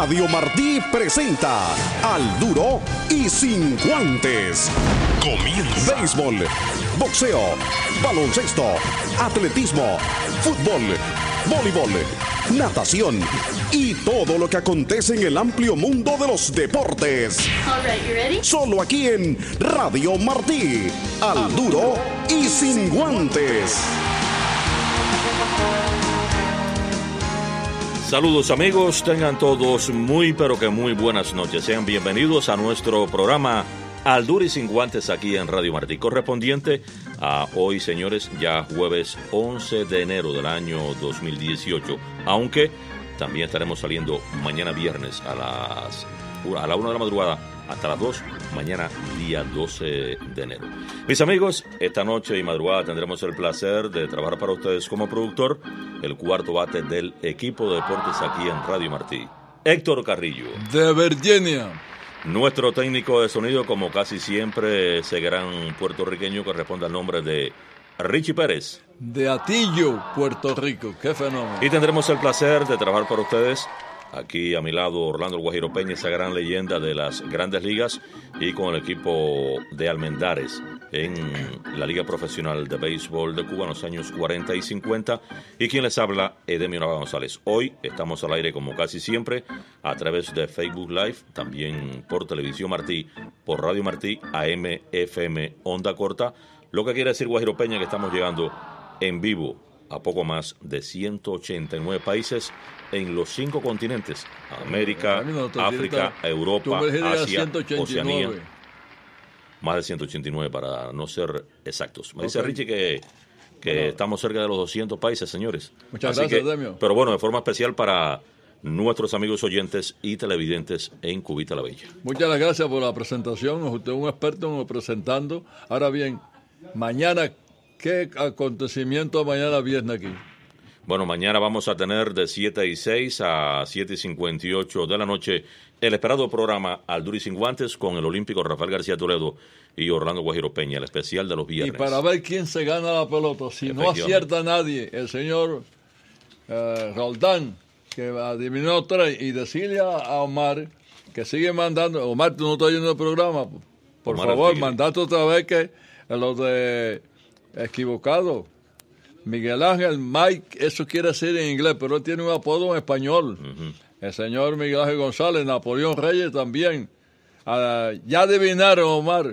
Radio Martí presenta Al Duro y Sin Guantes. Comienza. Béisbol, boxeo, baloncesto, atletismo, fútbol, voleibol, natación y todo lo que acontece en el amplio mundo de los deportes. All right, you ready? Solo aquí en Radio Martí. Al Duro y Sin Guantes. Saludos amigos, tengan todos muy pero que muy buenas noches. Sean bienvenidos a nuestro programa Al Duro y Sin Guantes aquí en Radio Martí, correspondiente a hoy, señores, ya jueves 11 de enero del año 2018, aunque también estaremos saliendo mañana viernes a la 1 de la madrugada hasta las 2, mañana día 12 de enero. Mis amigos, esta noche y madrugada tendremos el placer de trabajar para ustedes como productor, el cuarto bate del equipo de deportes aquí en Radio Martí, Héctor Carrillo. De Virginia. Nuestro técnico de sonido, como casi siempre, ese gran puertorriqueño que responde al nombre de Richie Pérez. De Atillo, Puerto Rico. Qué fenómeno. Y tendremos el placer de trabajar para ustedes. Aquí a mi lado Orlando El Guajiro Peña, esa gran leyenda de las grandes ligas, y con el equipo de Almendares en la Liga Profesional de Béisbol de Cuba en los años 40 y 50. Y quien les habla, Edemio Nava González. Hoy estamos al aire como casi siempre a través de Facebook Live, también por Televisión Martí, por Radio Martí, AM, FM, onda corta. Lo que quiere decir, Guajiro Peña, que estamos llegando en vivo a poco más de 189 países en los 5 continentes: América, África, Europa, Asia, Oceanía. Más de 189 para no ser exactos. Me dice Richie que estamos cerca de los 200 países, señores. Muchas gracias, Demio. Pero bueno, de forma especial para nuestros amigos oyentes y televidentes en Cubita la Bella. Muchas gracias por la presentación. Usted es un experto presentando. Ahora bien, mañana, ¿qué acontecimiento mañana viernes aquí? Bueno, mañana vamos a tener de 7:06 a 7:58 de la noche el esperado programa Al Duro y Sin Guantes con el olímpico Rafael García Toledo y Orlando Guajiro Peña, el especial de los viernes. Y para ver quién se gana la pelota, si no acierta nadie, el señor Roldán, que adivinó 3, y decirle a Omar que sigue mandando. Omar, tú no estás oyendo el programa, por Omar, favor, mandate otra vez que los de equivocado. Miguel Ángel, Mike, eso quiere decir en inglés, pero él tiene un apodo en español. Uh-huh. El señor Miguel Ángel González, Napoleón Reyes también. Ya adivinaron, Omar,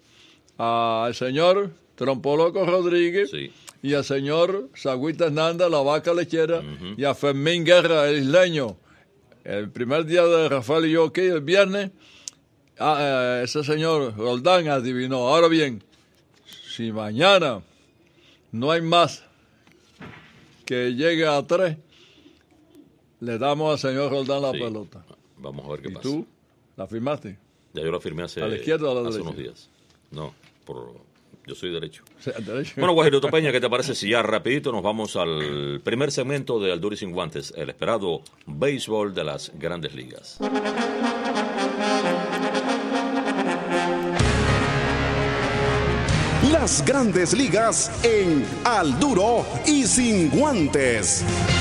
al señor Trompoloco Rodríguez, sí, y al señor Sagüita Hernández, la vaca lechera, uh-huh, y a Fermín Guerra, el isleño. El primer día de Rafael y yo aquí, el viernes, ese señor Roldán adivinó. Ahora bien, si mañana no hay más que llegue a 3, le damos al señor Roldán la pelota. Vamos a ver qué pasa. ¿Y tú la firmaste? Ya yo la firmé hace, ¿a la izquierda o a la derecha? Unos días. No, yo soy derecho. ¿Derecho? Bueno, Guajiro Peña, ¿qué te parece si ya rapidito nos vamos al primer segmento de Al Duro y Sin Guantes, el esperado béisbol de las grandes ligas? Las grandes ligas en Al Duro y Sin Guantes.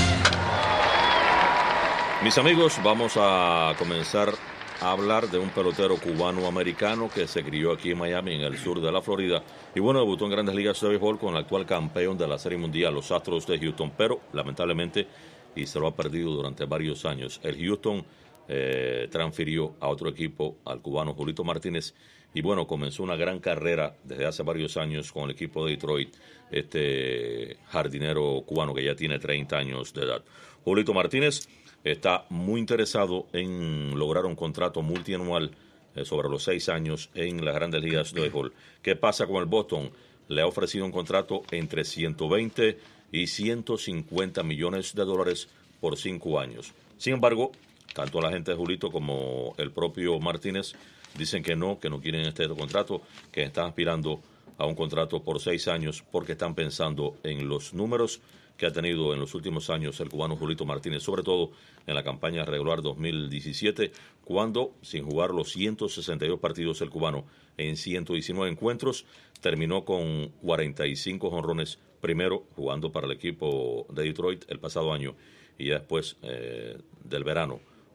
Mis amigos, vamos a comenzar a hablar de un pelotero cubano-americano que se crió aquí en Miami, en el sur de la Florida, y bueno, debutó en grandes ligas de béisbol con el actual campeón de la Serie Mundial, los Astros de Houston, pero lamentablemente, y se lo ha perdido durante varios años, el Houston transfirió a otro equipo, al cubano Julito Martínez, y bueno, comenzó una gran carrera desde hace varios años con el equipo de Detroit, este jardinero cubano que ya tiene 30 años de edad. Julito Martínez está muy interesado en lograr un contrato multianual sobre los 6 años en las grandes ligas de béisbol. ¿Qué pasa con el Boston? Le ha ofrecido un contrato entre 120 y 150 millones de dólares por 5 años. Sin embargo, tanto la gente de Julito como el propio Martínez dicen que no quieren este contrato, que están aspirando a un contrato por 6 años porque están pensando en los números que ha tenido en los últimos años el cubano Julito Martínez, sobre todo en la campaña regular 2017, cuando, sin jugar los 162 partidos el cubano en 119 encuentros, terminó con 45 jonrones, primero jugando para el equipo de Detroit el pasado año, y ya después del verano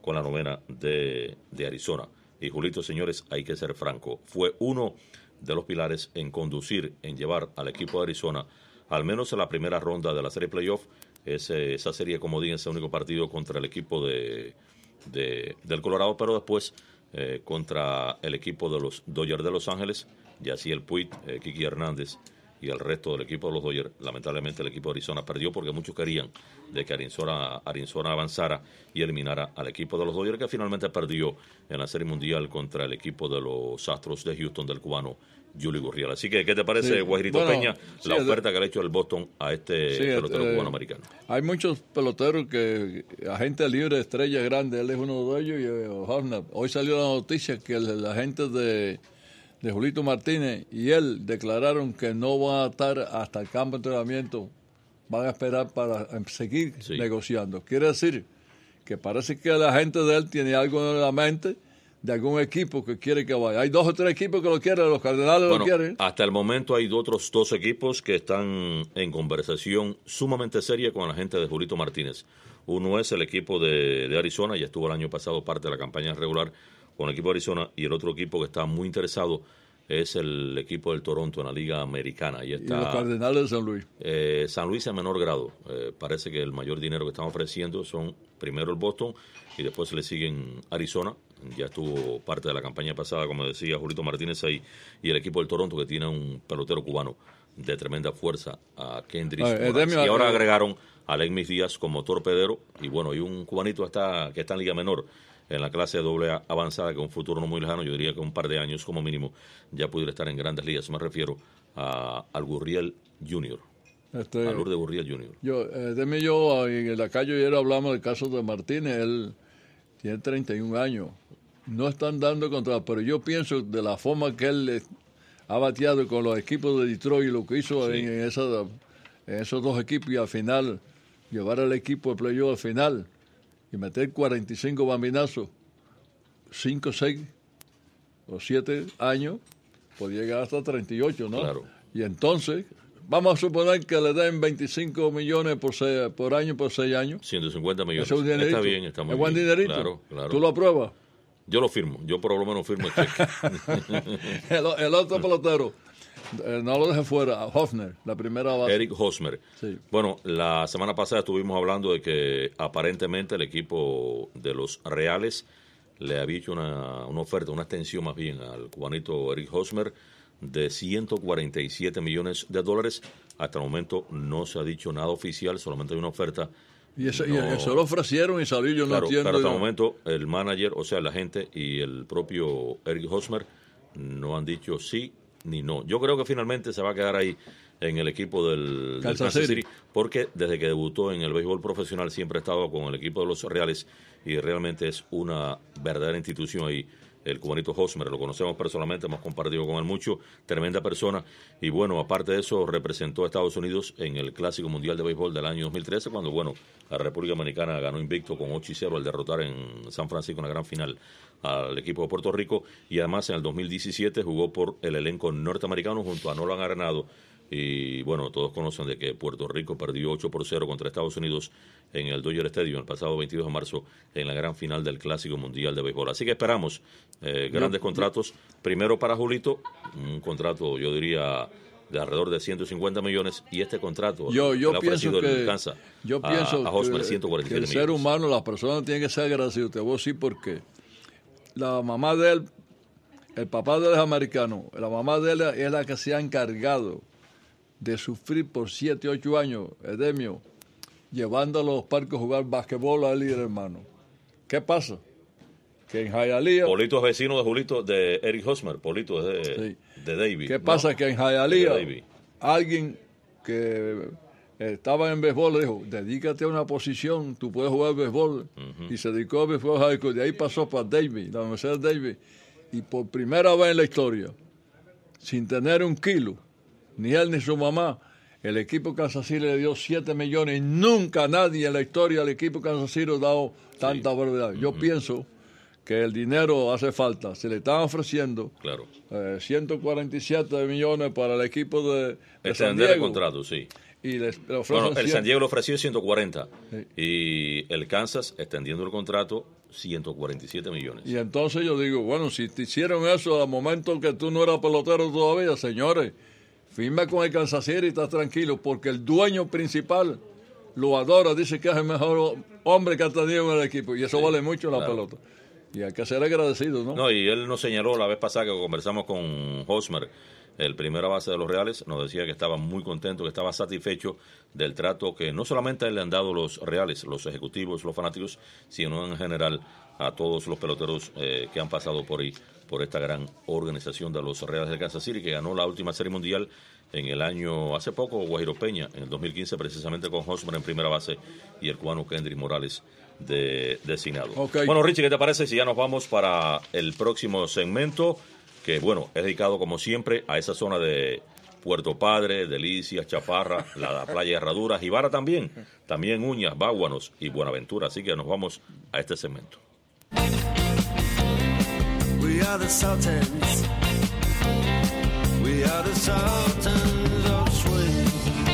con la novena de Arizona. Y Julito, señores, hay que ser franco, fue uno de los pilares en conducir, en llevar al equipo de Arizona, al menos en la primera ronda de la serie playoff, esa serie comodín, ese único partido contra el equipo del Colorado, pero después contra el equipo de los Dodgers de Los Ángeles, Yasiel Puig, Kiki Hernández y el resto del equipo de los Dodgers. Lamentablemente el equipo de Arizona perdió porque muchos querían de que Arizona avanzara y eliminara al equipo de los Dodgers, que finalmente perdió en la Serie Mundial contra el equipo de los Astros de Houston del cubano Yuli Gurriel. Así que, ¿qué te parece, sí, Guajirito Peña, la oferta que le ha hecho el Boston a este pelotero cubano-americano? Hay muchos peloteros que, agente libre, estrellas grandes, él es uno de ellos, y Hosmer. Hoy salió la noticia que el agente de Julito Martínez y él declararon que no van a estar hasta el campo de entrenamiento, van a esperar para seguir negociando. Quiere decir que parece que la gente de él tiene algo en la mente de algún equipo que quiere que vaya. Hay 2 o 3 equipos que lo quieren, los Cardenales lo quieren. Hasta el momento hay otros 2 equipos que están en conversación sumamente seria con la gente de Julito Martínez. Uno es el equipo de Arizona, ya estuvo el año pasado parte de la campaña regular con el equipo de Arizona, y el otro equipo que está muy interesado es el equipo del Toronto en la Liga Americana. Y los Cardenales de San Luis. San Luis en menor grado. Parece que el mayor dinero que están ofreciendo son primero el Boston y después le siguen Arizona. Ya estuvo parte de la campaña pasada, como decía Julito Martínez ahí, y el equipo del Toronto, que tiene un pelotero cubano de tremenda fuerza, a Kendrick Morales. Y ahora agregaron a Legmis Díaz como torpedero, y bueno, y un cubanito que está en Liga Menor, en la clase AA avanzada, que en un futuro no muy lejano, yo diría que un par de años como mínimo, ya pudiera estar en grandes ligas. Me refiero al Gurriel Jr., a Lourdes Gurriel Jr. Yo en la calle ayer hablamos del caso de Martínez. Él tiene 31 años. No están dando contra, pero yo pienso de la forma que él ha bateado con los equipos de Detroit y lo que hizo en esos 2 equipos, y al final llevar al equipo de playoff al final y meter 45 bambinazos, 5, 6 o 7 años, podía llegar hasta 38, ¿no? Claro. Y entonces, vamos a suponer que le den 25 millones por año por 6 años. 150 millones. Está bien, está muy bien. Es buen dinerito. Claro. ¿Tú lo apruebas? Yo lo firmo. Yo por lo menos firmo el cheque. el otro pelotero, no lo dejen fuera, Hosmer, la primera base. Eric Hosmer. Sí. Bueno, la semana pasada estuvimos hablando de que aparentemente el equipo de los Reales le había hecho una oferta, una extensión más bien al cubanito Eric Hosmer de $147 millones. Hasta el momento no se ha dicho nada oficial, solamente hay una oferta. Y eso lo ofrecieron y salió, yo claro, no entiendo. Pero hasta el momento el manager, o sea, el agente y el propio Eric Hosmer no han dicho sí ni no. Yo creo que finalmente se va a quedar ahí en el equipo del Kansas City, porque desde que debutó en el béisbol profesional siempre ha estado con el equipo de los Reales y realmente es una verdadera institución ahí. El cubanito Hosmer, lo conocemos personalmente, hemos compartido con él mucho, tremenda persona, y bueno, aparte de eso, representó a Estados Unidos en el Clásico Mundial de Béisbol del año 2013, cuando, bueno, la República Dominicana ganó invicto con 8-0 al derrotar en San Francisco en la gran final al equipo de Puerto Rico, y además en el 2017 jugó por el elenco norteamericano junto a Nolan Arenado. Y bueno, todos conocen de que Puerto Rico perdió 8-0 contra Estados Unidos en el Dodger Stadium el pasado 22 de marzo en la gran final del Clásico Mundial de Béisbol. Así que esperamos grandes contratos. Primero para Julito, un contrato, yo diría, de alrededor de 150 millones, y este contrato yo le ha ofrecido pienso el Kansas a Hosmer 147 que el ser humano, las personas tienen que ser agradecidos. Te voy a decir por qué. La mamá de él, el papá de él es americano, la mamá de él es la que se ha encargado de sufrir por 7, 8 años, Edemio, llevando a los parques a jugar basquetbol a él y el hermano. ¿Qué pasa? Que en Hialeah... Polito es vecino de Julito, de Eric Hosmer. Polito es de David. ¿Qué pasa? Que en Hialeah alguien que estaba en béisbol le dijo, dedícate a una posición, tú puedes jugar béisbol. Y se dedicó a béisbol high school. De ahí pasó para David, la Universidad de David. Y por primera vez en la historia, sin tener un kilo, ni él ni su mamá, el equipo Kansas City le dio 7 millones. Nunca nadie en la historia del equipo Kansas City ha dado tanta brevedad. Yo pienso que el dinero hace falta. Se le están ofreciendo 147 millones para el equipo de San Diego. El contrato, sí. y le ofrecen Bueno, el San Diego le ofreció 140 Sí. y el Kansas, extendiendo el contrato, 147 millones. Y entonces yo digo, bueno, si te hicieron eso al momento que tú no eras pelotero todavía, señores, firma con el Kansas City y estás tranquilo, porque el dueño principal lo adora, dice que es el mejor hombre que ha tenido en el equipo, y eso Sí, vale mucho en la claro. pelota. Y hay que ser agradecido, ¿no? No, y él nos señaló la vez pasada que conversamos con Hosmer, el primera base de los Reales, nos decía que estaba muy contento, que estaba satisfecho del trato que no solamente a él le han dado los Reales, los ejecutivos, los fanáticos, sino en general a todos los peloteros que han pasado por ahí, por esta gran organización de los Reales de Kansas City, que ganó la última Serie Mundial en el año, hace poco, Guajiro Peña, en el 2015, precisamente con Hosmer en primera base y el cubano Kendrick Morales de designado. Okay. Bueno, Richie, ¿qué te parece si ya nos vamos para el próximo segmento? Que, bueno, es dedicado, como siempre, a esa zona de Puerto Padre, Delicias, Chaparra, la playa de Herradura, Jibara también Uñas, Báguanos y Buenaventura. Así que nos vamos a este segmento. We are the Sultans. We are the Sultans of Swing.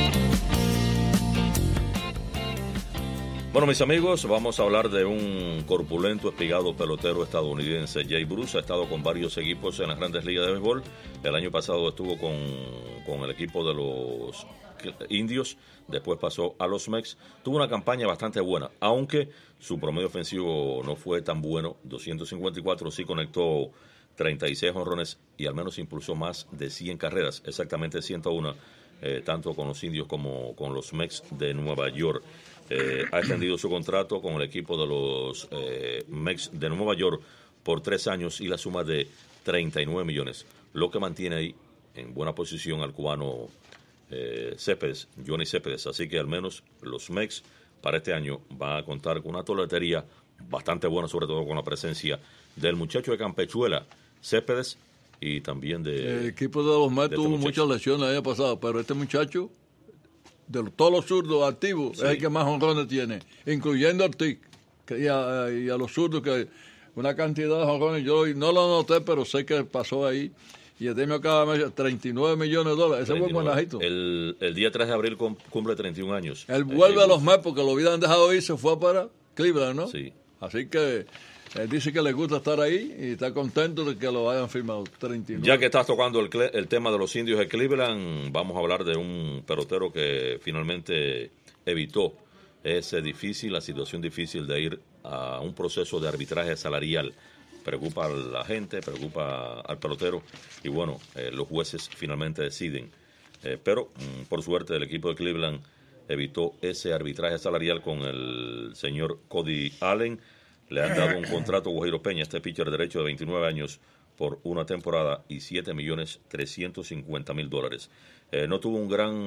Bueno, mis amigos, vamos a hablar de un corpulento, espigado pelotero estadounidense. Jay Bruce ha estado con varios equipos en las grandes ligas de béisbol. El año pasado estuvo con el equipo de los Indios, después pasó a los Mex. Tuvo una campaña bastante buena, aunque su promedio ofensivo no fue tan bueno. 254, sí conectó 36 jonrones y al menos impulsó más de 100 carreras, exactamente 101, tanto con los Indios como con los Mex de Nueva York. Ha extendido su contrato con el equipo de los Mex de Nueva York por 3 años y la suma de 39 millones, lo que mantiene ahí en buena posición al cubano Céspedes, Johnny Céspedes. Así que al menos los Mex para este año van a contar con una toletería bastante buena, sobre todo con la presencia del muchacho de Campechuela, Céspedes, y también de... El equipo de los Mets tuvo muchas lesiones el año pasado, pero este muchacho, de todos los zurdos activos, Sí. es el que más jonrones tiene, incluyendo a Ortiz y a los zurdos, que una cantidad de jonrones, yo no lo noté, pero sé que pasó ahí. Y el premio cada mes, $39 millones. Ese es buen 39. buenajito. El día 3 de abril cumple 31 años. Él vuelve a los Mets porque lo hubieran dejado ir, se fue para Cleveland, ¿no? Sí. Así que él dice que le gusta estar ahí y está contento de que lo hayan firmado. 39. Ya que estás tocando el tema de los Indios de Cleveland, vamos a hablar de un pelotero que finalmente evitó la situación difícil de ir a un proceso de arbitraje salarial. Preocupa a la gente, preocupa al pelotero y bueno, los jueces finalmente deciden. Pero por suerte el equipo de Cleveland evitó ese arbitraje salarial con el señor Cody Allen. Le han dado un contrato a Guajiro Peña, este pitcher derecho de 29 años, por una temporada y $7,350,000. No tuvo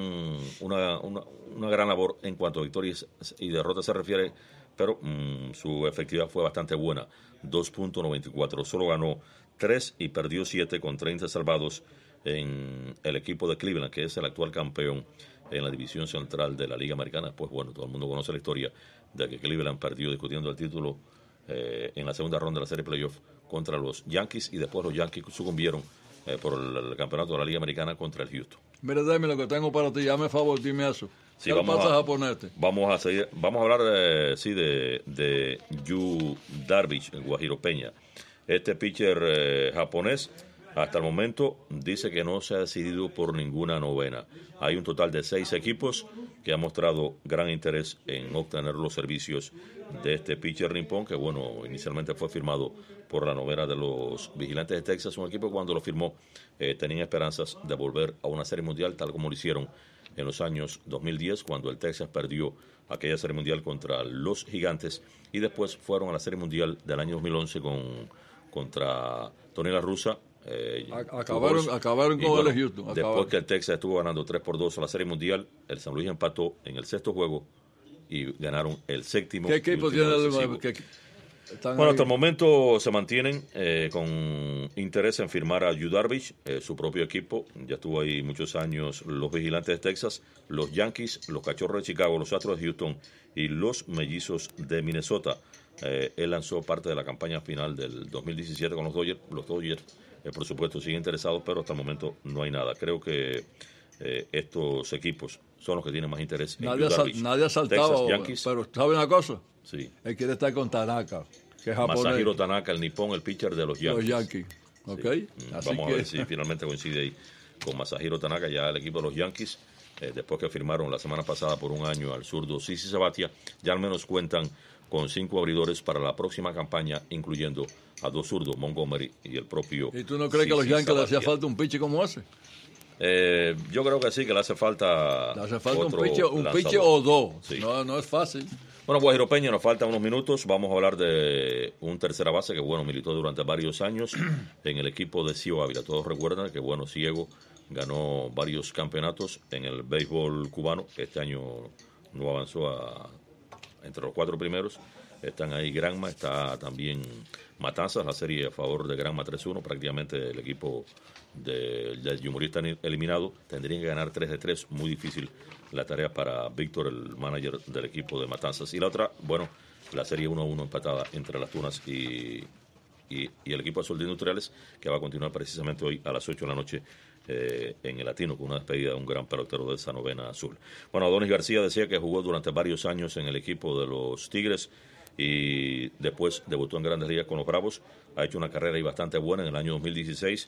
una gran labor en cuanto a victorias y derrotas se refiere, pero su efectividad fue bastante buena, 2.94. Solo ganó 3 y perdió 7 con 30 salvados en el equipo de Cleveland, que es el actual campeón en la división central de la Liga Americana. Pues bueno, todo el mundo conoce la historia de que Cleveland perdió discutiendo el título en la segunda ronda de la serie playoff contra los Yankees y después los Yankees sucumbieron por el campeonato de la Liga Americana contra el Houston. Mira, dame lo que tengo para ti, hazme favor, dime eso. Sí, ¿Qué le pasa a ponerte? vamos a hablar de Yu Darvish, en Guajiro Peña. Este pitcher japonés hasta el momento dice que no se ha decidido por ninguna novena. Hay un total de 6 equipos que han mostrado gran interés en obtener los servicios de este pitcher nippon, que bueno, inicialmente fue firmado por la novena de los Vigilantes de Texas, un equipo que cuando lo firmó tenían esperanzas de volver a una serie mundial tal como lo hicieron en los años 2010, cuando el Texas perdió aquella serie mundial contra los Gigantes, y después fueron a la serie mundial del año 2011 contra Tony La Russa. Acabaron con el Houston. Después que el Texas estuvo ganando 3-2 a la serie mundial, el San Luis empató en el 6º juego y ganaron el 7º. ¿Qué equipo tiene el Bueno, hasta el momento se mantienen con interés en firmar a Yu Darvish, su propio equipo. Ya estuvo ahí muchos años los Vigilantes de Texas, los Yankees, los Cachorros de Chicago, los Astros de Houston y los Mellizos de Minnesota. Él lanzó parte de la campaña final del 2017 con los Dodgers. Los Dodgers, por supuesto, siguen interesados, pero hasta el momento no hay nada. Creo que estos equipos son los que tienen más interés en Nadie ha saltado, Texas, Yankees. pero ¿sabe una cosa? Sí. Él quiere estar con Tanaka, que es japonés. Masahiro Tanaka, el nipón, el pitcher de los Yankees. Los Yankees, ¿ok? Sí. Así Vamos que... a ver si finalmente coincide ahí con Masahiro Tanaka, ya el equipo de los Yankees, después que firmaron la semana pasada por un año al zurdo Sisi Sabathia, ya al menos cuentan con 5 abridores para la próxima campaña, incluyendo a 2 zurdos, Montgomery y el propio ¿Y tú no crees que a los Yankees les hacía falta un pitcher como ese? Yo creo que sí, que le hace falta un pitcher o dos. Sí. No es fácil. Bueno, Guajiro Peña, nos faltan unos minutos. Vamos a hablar de un tercera base que, bueno, militó durante varios años en el equipo de Ciego Ávila. Todos recuerdan que, bueno, Ciego ganó varios campeonatos en el béisbol cubano. Este año no avanzó entre los 4 primeros. Están ahí Granma, está también Matanzas, la serie a favor de Granma 3-1. Prácticamente el equipo del humorista eliminado tendrían que ganar 3-3. Muy difícil la tarea para Víctor, el manager del equipo de Matanzas. Y la otra, bueno, la serie 1-1 empatada entre las Tunas y el equipo de Sol de Industriales, que va a continuar precisamente hoy a las 8 de la noche en el Latino, con una despedida de un gran pelotero de esa novena azul. Bueno, Adonis García decía que jugó durante varios años en el equipo de los Tigres y después debutó en Grandes Ligas con los Bravos. Ha hecho una carrera ahí bastante buena en el año 2016.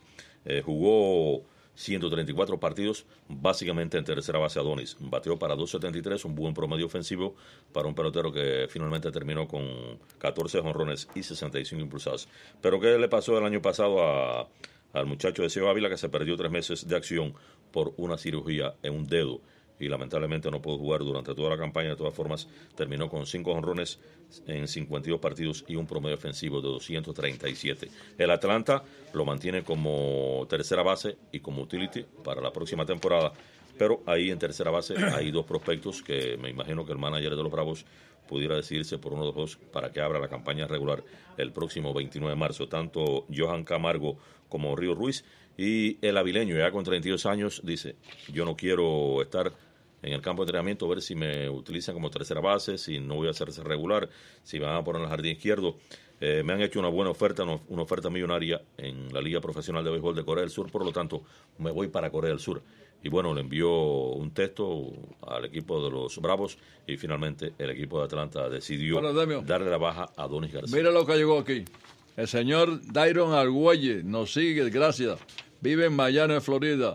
Jugó 134 partidos, básicamente en tercera base. Adonis bateó para 2.73, un buen promedio ofensivo para un pelotero que finalmente terminó con 14 jonrones y 65 impulsados. Pero ¿qué le pasó el año pasado al muchacho de Ciego Ávila, que se perdió 3 meses de acción por una cirugía en un dedo? Y lamentablemente no pudo jugar durante toda la campaña. De todas formas, terminó con 5 jonrones en 52 partidos y un promedio ofensivo de 237. El Atlanta lo mantiene como tercera base y como utility para la próxima temporada, pero ahí en tercera base hay 2 prospectos que me imagino que el manager de los Bravos pudiera decidirse por uno de los 2 para que abra la campaña regular el próximo 29 de marzo. Tanto Johan Camargo como Río Ruiz. Y el avileño, ya con 32 años, dice: yo no quiero estar en el campo de entrenamiento, ver si me utilizan como tercera base, si no voy a hacerse regular, si me van a poner en el jardín izquierdo. Me han hecho una buena oferta, una oferta millonaria en la Liga Profesional de Béisbol de Corea del Sur, por lo tanto me voy para Corea del Sur. Y bueno, le envió un texto al equipo de los Bravos y finalmente el equipo de Atlanta decidió darle la baja a Adonis García. Mira lo que llegó aquí. El señor Dairon Argüelle nos sigue, gracias. Vive en Miami, Florida.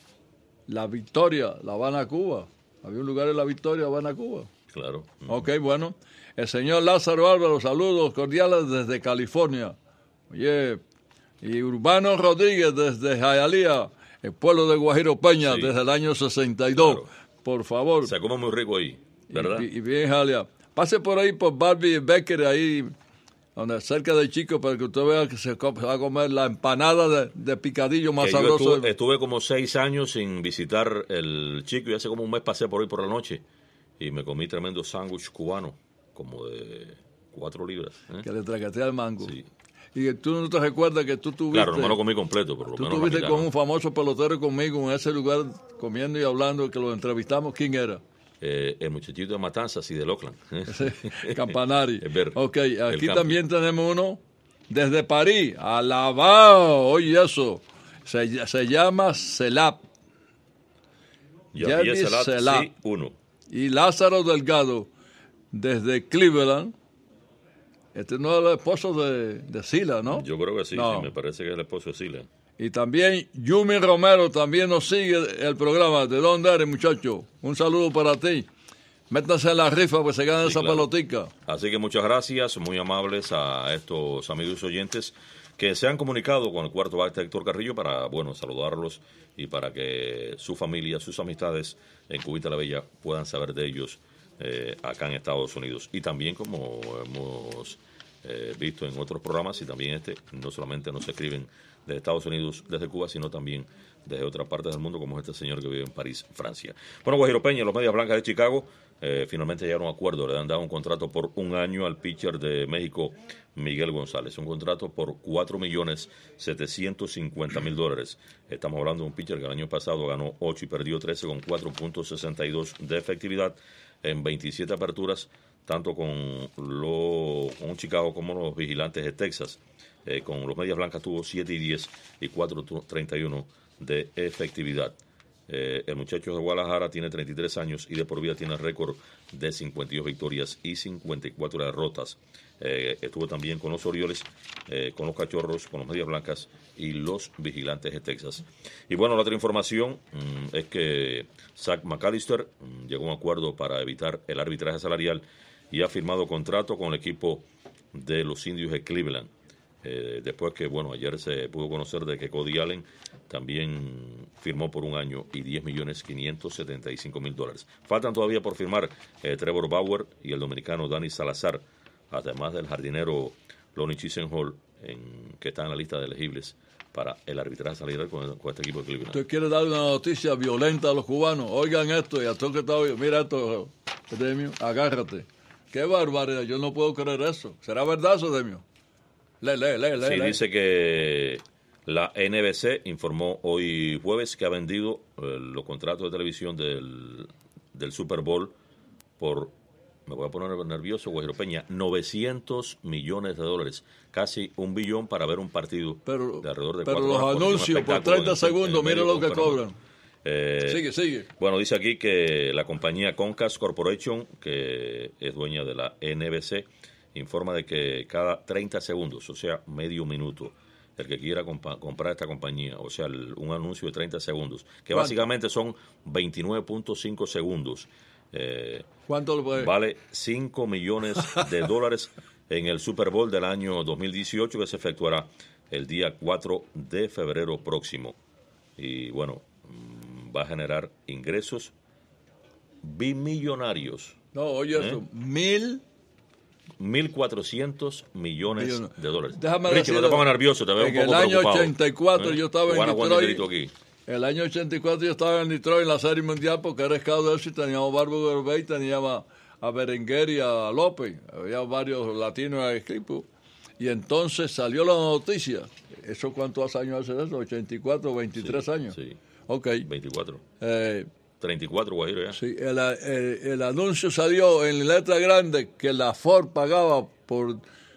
La Victoria, La Habana, Cuba. Había un lugar en La Victoria, La Habana, Cuba. Claro. Ok, bueno. El señor Lázaro Álvaro, saludos cordiales desde California. Oye, y Urbano Rodríguez desde Hialeah, el pueblo de Guajiro Peña, sí, desde el año 62. Claro. Por favor. Se come muy rico ahí, ¿verdad? Y bien Hialeah. Pase por ahí, por Barbie Becker, ahí cerca de Chico, para que usted vea que se va a comer la empanada de picadillo más sabroso. Estuve como 6 años sin visitar el Chico y hace como un mes pasé por ahí por la noche y me comí tremendo sándwich cubano, como de 4 libras. Que le traquetea el mango. Sí. Y tú no te recuerdas que tú tuviste... Claro, no me lo comí completo, pero tú estuviste con un famoso pelotero conmigo en ese lugar, comiendo y hablando, que lo entrevistamos. ¿Quién era? El muchachito de Matanzas y de Oakland. Campanari. Ok, aquí también tenemos uno desde París, alabado. Oye, eso. Se llama Celap. Jerry Celap. Sí, 1. Y Lázaro Delgado, desde Cleveland. Este no es el esposo de Sila, ¿no? Yo creo que sí, no. Sí, me parece que es el esposo de Sila. Y también Yumi Romero también nos sigue el programa. ¿De dónde eres, muchacho? Un saludo para ti. Métanse en la rifa, pues se ganan esa pelotica. Así que muchas gracias, muy amables a estos amigos oyentes que se han comunicado con el cuarto bate Héctor Carrillo para, bueno, saludarlos y para que su familia, sus amistades en Cubita la Bella puedan saber de ellos acá en Estados Unidos. Y también, como hemos visto en otros programas, y también no solamente nos escriben de Estados Unidos desde Cuba, sino también desde otras partes del mundo, como este señor que vive en París, Francia. Bueno, Guajiro Peña, los Medias Blancas de Chicago, finalmente llegaron a un acuerdo, le han dado un contrato por 1 año al pitcher de México, Miguel González, un contrato por $4,750,000. Estamos hablando de un pitcher que el año pasado ganó 8 y perdió 13 con 4.62 de efectividad en 27 aperturas, tanto con un Chicago como los Vigilantes de Texas. Con los Medias Blancas tuvo 7 y 10 y 4.31 de efectividad. El muchacho de Guadalajara tiene 33 años y de por vida tiene récord de 52 victorias y 54 derrotas. Estuvo también con los Orioles, con los Cachorros, con los Medias Blancas y los Vigilantes de Texas. Y bueno, la otra información es que Zach McAllister llegó a un acuerdo para evitar el arbitraje salarial y ha firmado contrato con el equipo de los Indios de Cleveland. Después que, bueno, ayer se pudo conocer de que Cody Allen también firmó por un año y $10,575,000. Faltan todavía por firmar Trevor Bauer y el dominicano Dani Salazar, además del jardinero Lonnie Chisenhall, que está en la lista de elegibles para el arbitraje salarial con este equipo de Cleveland. ¿Usted quiere dar una noticia violenta a los cubanos? Oigan esto y a todo que está hoy. Mira esto, Demio, agárrate. Qué barbaridad, yo no puedo creer eso. ¿Será verdad eso, Demio? Lee. Sí, dice que la NBC informó hoy jueves que ha vendido los contratos de televisión del Super Bowl por, me voy a poner nervioso, Guajiro Peña, $900 millones, casi $1 billón para ver un partido de alrededor de 4 horas. Pero los anuncios por 30 segundos, mira lo que cobran. Sigue. Bueno, dice aquí que la compañía Comcast Corporation, que es dueña de la NBC, informa de que cada 30 segundos, o sea, medio minuto, el que quiera comprar esta compañía, o sea, un anuncio de 30 segundos, que básicamente son 29.5 segundos. ¿Cuánto lo puede? Vale $5 millones en el Super Bowl del año 2018, que se efectuará el día 4 de febrero próximo. Y bueno, va a generar ingresos bimillonarios. No, oye, eso, 1.400 millones de dólares. Déjame Richie, no te pongas nervioso, te veo un poco preocupado. En el año 84 yo estaba en Detroit. Aquí. El año 84 yo estaba en Detroit en la Serie Mundial porque era scout de eso y teníamos a Bárbaro Gerbey, teníamos a Berenguer y a López. Había varios latinos en el equipo. Y entonces salió la noticia. ¿Eso cuántos años hace eso? 84, 23 años. Sí. Ok. 24. 34, Guajiro, ya. Sí, el anuncio salió en letra grande que la Ford pagaba por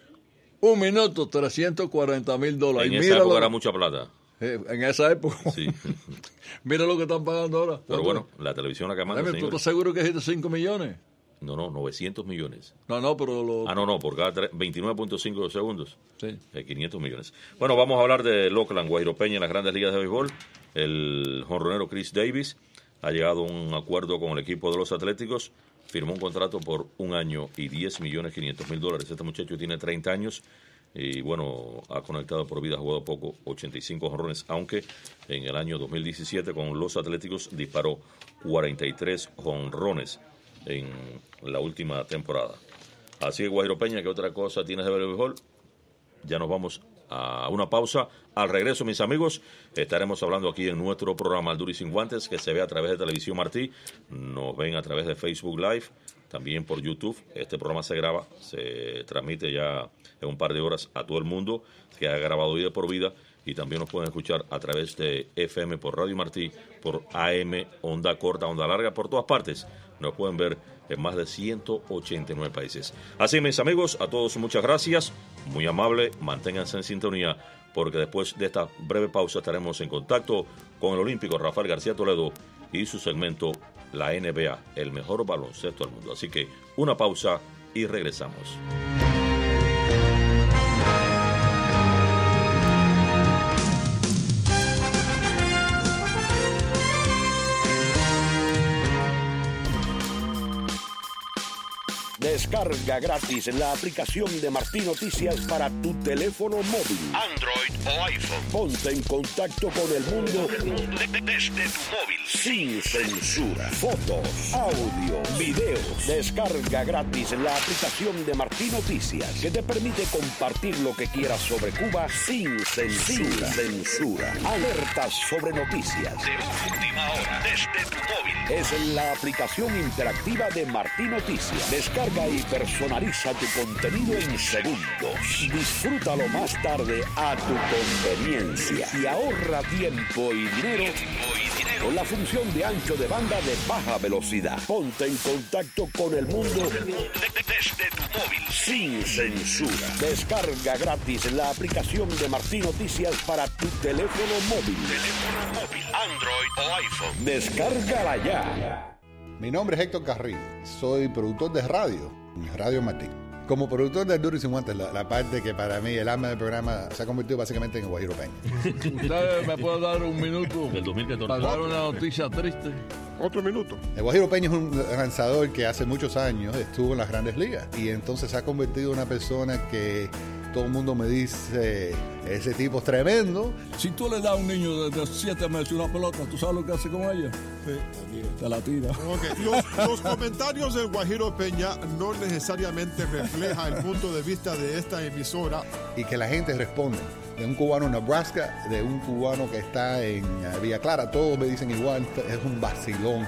un minuto $340,000. En esa época era mucha plata. En esa época. Sí. Mira lo que están pagando ahora. Pero bueno, la televisión la que manda, ¿Tú estás seguro que es de 5 millones? No, 900 millones. No, pero... no, por cada 29.5 segundos. Sí. 500 millones. Bueno, vamos a hablar de Oakland, Guajiro Peña en las grandes ligas de béisbol. El jonronero Chris Davis ha llegado a un acuerdo con el equipo de los Atléticos, firmó un contrato por un año y $10,500,000. Este muchacho tiene 30 años y bueno, ha conectado por vida, ha jugado poco, 85 jonrones, aunque en el año 2017 con los Atléticos disparó 43 jonrones en la última temporada. Así que Guajiro Peña, ¿qué otra cosa tienes de béisbol? Ya nos vamos a una pausa. Al regreso, mis amigos, estaremos hablando aquí en nuestro programa Al Duro y Sin Guantes, que se ve a través de Televisión Martí, nos ven a través de Facebook Live, también por YouTube. Este programa se graba, se transmite ya en un par de horas a todo el mundo, que ha grabado vida por vida, y también nos pueden escuchar a través de FM por Radio Martí, por AM, onda corta, onda larga, por todas partes. Nos pueden ver en más de 189 países. Así, mis amigos, a todos muchas gracias, muy amable, manténganse en sintonía, porque después de esta breve pausa estaremos en contacto con el olímpico Rafael García Toledo y su segmento La NBA, el mejor baloncesto del mundo. Así que una pausa y regresamos. Descarga gratis la aplicación de Martí Noticias para tu teléfono móvil, Android o iPhone. Ponte en contacto con el mundo Desde tu móvil. sin censura. Fotos, audio, videos. Descarga gratis la aplicación de Martí Noticias, que te permite compartir lo que quieras sobre Cuba sin censura. Alertas sobre noticias. De última hora. Desde tu móvil. Es la aplicación interactiva de Martí Noticias. Descarga y personaliza tu contenido en segundos. Disfrútalo más tarde a tu conveniencia y ahorra tiempo y dinero con la función de ancho de banda de baja velocidad. Ponte en contacto con el mundo Desde tu móvil. sin censura. Descarga gratis la aplicación de Martí Noticias para tu teléfono móvil. Teléfono móvil. Android o iPhone. Descárgala ya. Mi nombre es Héctor Carrillo, soy productor de radio, en Radio Martí. Como productor de Duro y Sin Guantes, la parte que para mí el alma del programa se ha convertido básicamente en el Guajiro Peña. ¿Usted me puede dar un minuto Del 2014. para dar una noticia triste? Otro minuto. El Guajiro Peña es un lanzador que hace muchos años estuvo en las Grandes Ligas y entonces se ha convertido en una persona que todo el mundo me dice, ese tipo es tremendo. Si tú le das a un niño de 7 meses una pelota, ¿tú sabes lo que hace con ella? Sí. Te la tira. Ok, los comentarios del Guajiro Peña no necesariamente reflejan el punto de vista de esta emisora. Y que la gente responde. De un cubano en Nebraska, de un cubano que está en Villa Clara, todos me dicen igual, es un vacilón.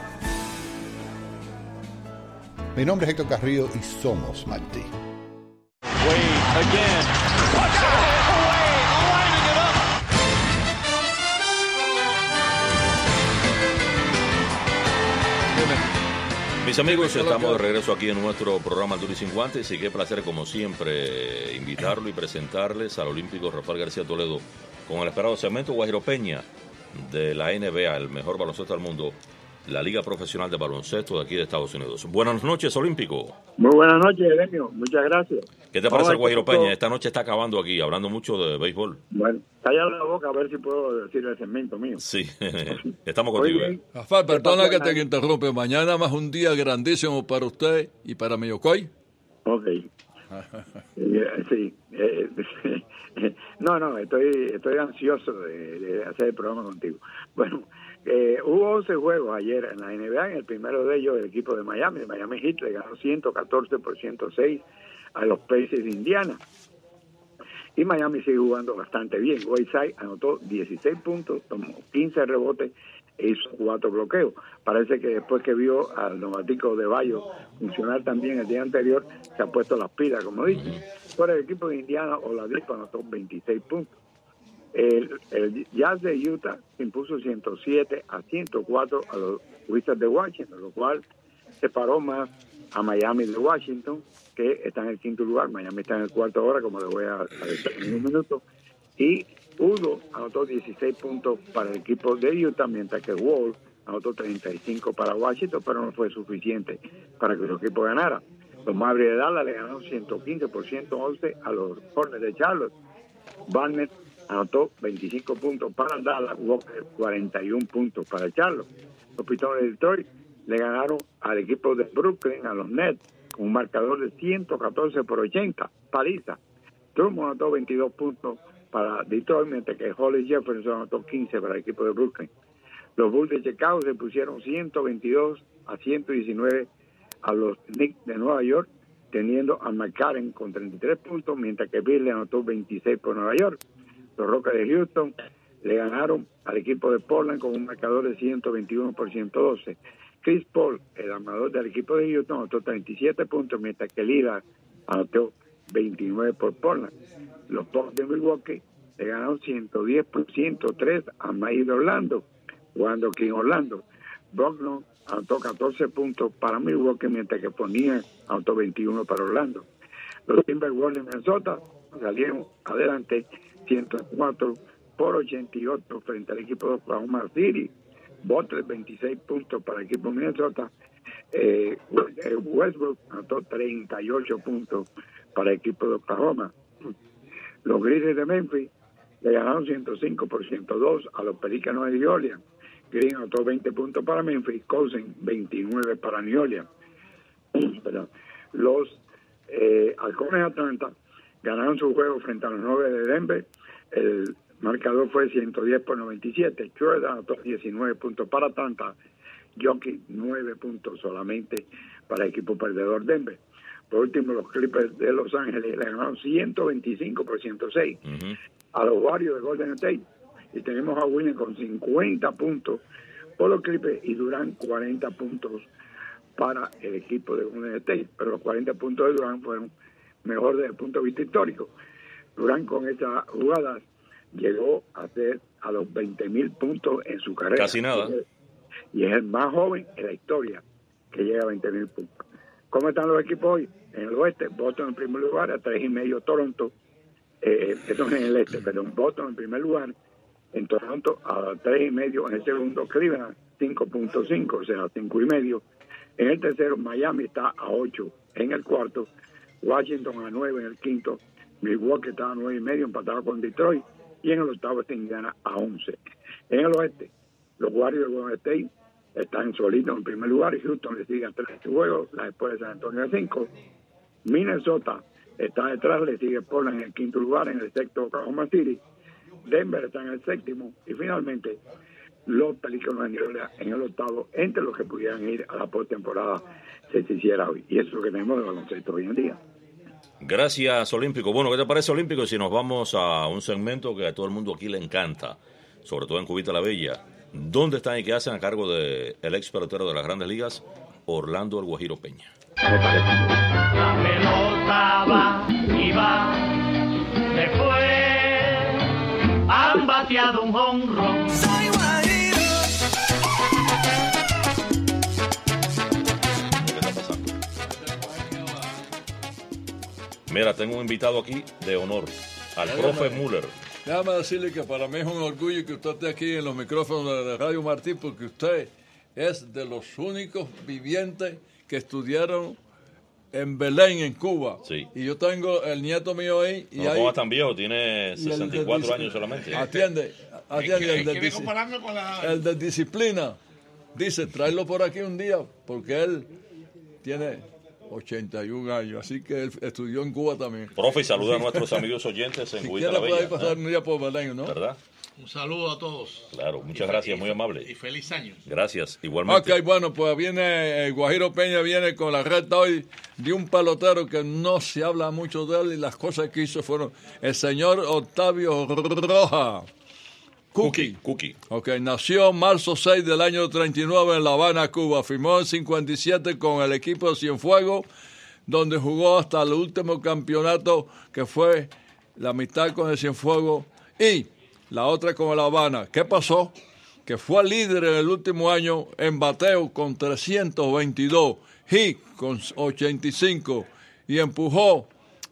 Mi nombre es Héctor Carrillo y somos Martí. Mis amigos, estamos de regreso aquí en nuestro programa Duro y Sin Guantes y qué placer como siempre invitarlo y presentarles al olímpico Rafael García Toledo con el esperado segmento Guajiro Peña de la NBA, el mejor baloncesto del mundo, la Liga Profesional de Baloncesto de aquí de Estados Unidos. Buenas noches, olímpico. Muy buenas noches, Elenio. Muchas gracias. ¿Qué te parece el Guajiro Peña? Esta noche está acabando aquí, hablando mucho de béisbol. Bueno, calla la boca a ver si puedo decir el segmento mío. Sí, estamos contigo. Oye, Rafael, perdona que te interrumpe. Mañana más un día grandísimo para usted y para mi Yocoy. Ok. Sí. No, estoy ansioso de hacer el programa contigo. Bueno, hubo 11 juegos ayer en la NBA. En el primero de ellos, el equipo de Miami Heat, le ganó 114 por 106 a los Pacers de Indiana. Y Miami sigue jugando bastante bien. Whiteside anotó 16 puntos, tomó 15 rebotes e hizo 4 bloqueos. Parece que después que vio al novático de Bayo funcionar también el día anterior, se ha puesto las pilas, como dicen. Por el equipo de Indiana, Oladipo anotó 26 puntos. El Jazz de Utah impuso 107-104 a los Wizards de Washington, lo cual separó más a Miami de Washington, que está en el quinto lugar. Miami está en el cuarto ahora, como le voy a decir en un minuto. Y Udo anotó 16 puntos para el equipo de Utah, mientras que Wall anotó 35 para Washington, pero no fue suficiente para que su equipo ganara. Los Mavericks de Dallas le ganaron 115 por 111 a los Hornets de Charlotte. Barnett anotó 25 puntos para Dallas, Walker 41 puntos para Charlotte. Los Pistones de Detroit le ganaron al equipo de Brooklyn, a los Nets, con un marcador de 114 por 80, paliza. Drummond anotó 22 puntos para Detroit, mientras que Hollis Jefferson anotó 15 para el equipo de Brooklyn. Los Bulls de Chicago se pusieron 122-119 a los Knicks de Nueva York, teniendo a McCarron con 33 puntos, mientras que Bill le anotó 26 por Nueva York. Los Rockets de Houston le ganaron al equipo de Portland con un marcador de 121 por 112. Chris Paul, el armador del equipo de Houston, anotó 37 puntos, mientras que Lillard anotó 29 por Portland. Los Bucks de Milwaukee le ganaron 110 por 103 a Magic de Orlando, jugando aquí en Orlando. Brogdon anotó 14 puntos para Milwaukee, mientras que Fournier anotó 21 para Orlando. Los Timberwolves de Minnesota salieron adelante 104 por 88 frente al equipo de Oklahoma City. Butler 26 puntos para el equipo de Minnesota. Westbrook anotó 38 puntos para el equipo de Oklahoma. Los Grizzlies de Memphis le ganaron 105 por 102 a los Pelicanos de New Orleans. Green anotó 20 puntos para Memphis, Cousins 29 para New Orleans. Los Halcones de Atlanta ganaron su juego frente a los 9 de Denver. El marcador fue 110 por 97. Jordan anotó 19 puntos para Atlanta. Jokic 9 puntos solamente para el equipo perdedor Denver. Por último, los Clippers de Los Ángeles le ganaron 125 por 106 a los Warriors de Golden State. Y tenemos a Williams con 50 puntos por los Clippers y Durant 40 puntos para el equipo de Golden State. Pero los 40 puntos de Durant fueron mejor desde el punto de vista histórico. Durant con esa jugada llegó a ser a los 20,000 puntos en su carrera. Casi nada. Y es el más joven en la historia que llega a 20,000 puntos. ¿Cómo están los equipos hoy? En el oeste, Boston en primer lugar, a 3.5 Toronto. Eso es en el este, perdón. Boston en primer lugar, En Toronto a 3.5 en el segundo, Cleveland 5.5, o sea, 5.5. En el tercero, Miami está a 8 en el cuarto, Washington a 9 en el quinto, Milwaukee está a 9.5 empatado con Detroit, y en el octavo está Indiana a 11. En el oeste, los Warriors de Golden State están solitos en primer lugar y Houston le sigue a 3 juegos, la después de San Antonio a 5. Minnesota está detrás, le sigue Portland en el quinto lugar, en el sexto Oklahoma City. Denver está en el séptimo y finalmente los Pelicans de New Orleans en el octavo, entre los que pudieran ir a la postemporada si se hiciera hoy. Y eso es lo que tenemos de baloncesto hoy en día. Gracias, Olímpico. Bueno, ¿qué te parece, Olímpico, si nos vamos a un segmento que a todo el mundo aquí le encanta, sobre todo en Cubita la Bella? ¿Dónde están y qué hacen a cargo del ex pelotero de las Grandes Ligas, Orlando El Guajiro Peña? La pelota va y va, después han bateado un jonrón. Soy Guajiro. ¿Qué está pasando? Mira, tengo un invitado aquí de honor, al profe Müller. Déjame decirle que para mí es un orgullo que usted esté aquí en los micrófonos de Radio Martín, porque usted es de los únicos vivientes que estudiaron en Belén, en Cuba. Sí. Y yo tengo el nieto mío ahí. Y no pongas tan viejo, tiene 64 años solamente. Atiende, el de disciplina. Dice, tráelo por aquí un día, porque él tiene 81 años, así que él estudió en Cuba también. Profe, y saluda a nuestros amigos oyentes en Cubita la Bella. Si quiere puede pasar un día por Belén, ¿no? ¿Verdad? Un saludo a todos. Claro, muchas gracias, muy amable. Y feliz año. Gracias, igualmente. Ok, bueno, pues viene, Guajiro Peña viene con la recta hoy de un pelotero que no se habla mucho de él y las cosas que hizo fueron el señor Octavio Rojas. Cookie. Ok, nació marzo 6 del año 39 en La Habana, Cuba. Firmó en 57 con el equipo de Cienfuegos, donde jugó hasta el último campeonato, que fue la mitad con el Cienfuegos y la otra con La Habana. ¿Qué pasó? Que fue líder en el último año en bateo con 322, hit con 85 y empujó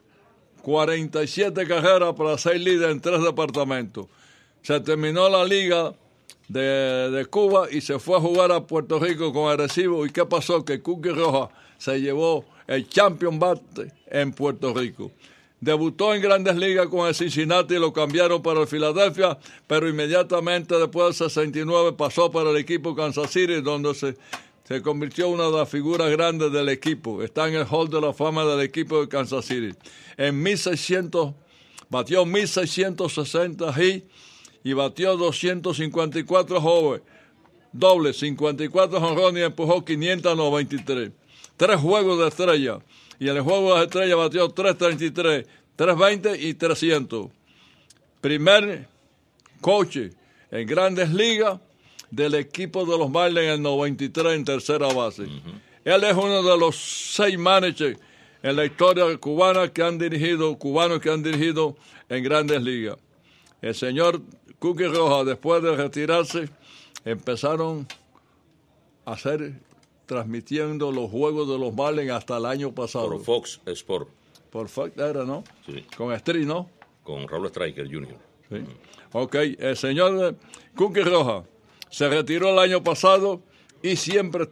47 carreras para ser líder en 3 departamentos. Se terminó la liga de Cuba y se fue a jugar a Puerto Rico con Arecibo. ¿Y qué pasó? Que Cookie Rojas se llevó el Champion Bate en Puerto Rico. Debutó en Grandes Ligas con el Cincinnati y lo cambiaron para el Philadelphia, pero inmediatamente después del 69 pasó para el equipo Kansas City, donde se convirtió en una de las figuras grandes del equipo. Está en el Hall de la Fama del equipo de Kansas City. Batió 1,660 hits y batió 254 dobles, 54 jonrones y empujó 593. 3 juegos de estrella. Y en el juego de estrella batió 333, 320 y 300. Primer coach en Grandes Ligas del equipo de los Marlins en el 93 en tercera base. Él es uno de los 6 managers en la historia cubana cubanos que han dirigido en Grandes Ligas. El señor Cookie Rojas, después de retirarse, empezaron a transmitiendo los juegos de los Marlins hasta el año pasado. Por Fox Sport. Por Fox era, ¿no? Sí. Con Street, ¿no? Con Raúl Striker Jr. Sí. Ok, el señor Cookie Rojas se retiró el año pasado y siempre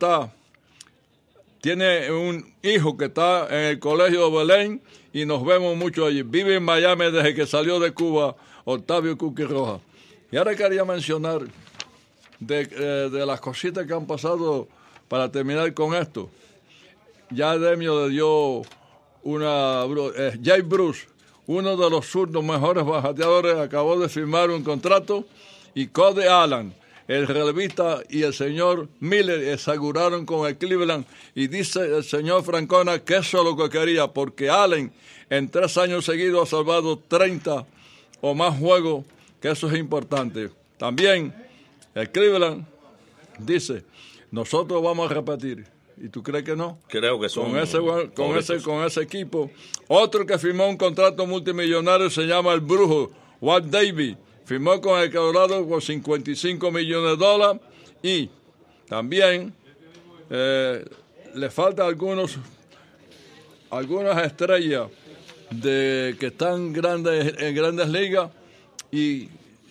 tiene un hijo que está en el colegio de Belén y nos vemos mucho allí. Vive en Miami desde que salió de Cuba, Octavio Cookie Rojas. Y ahora quería mencionar de las cositas que han pasado para terminar con esto. Ya Demio le dio Jay Bruce, uno de los zurdos mejores bateadores, acabó de firmar un contrato, y Cody Allen, el relevista, y el señor Miller aseguraron con el Cleveland, y dice el señor Francona que eso es lo que quería, porque Allen en 3 años seguidos ha salvado 30 o más juegos, que eso es importante. También el Cleveland dice, nosotros vamos a repetir. ¿Y tú crees que no? Creo que son con ese equipo. Otro que firmó un contrato multimillonario se llama el Brujo, Walt Davis. Firmó con el Colorado por $55 millones. Y también le faltan algunas estrellas que están en Grandes Ligas y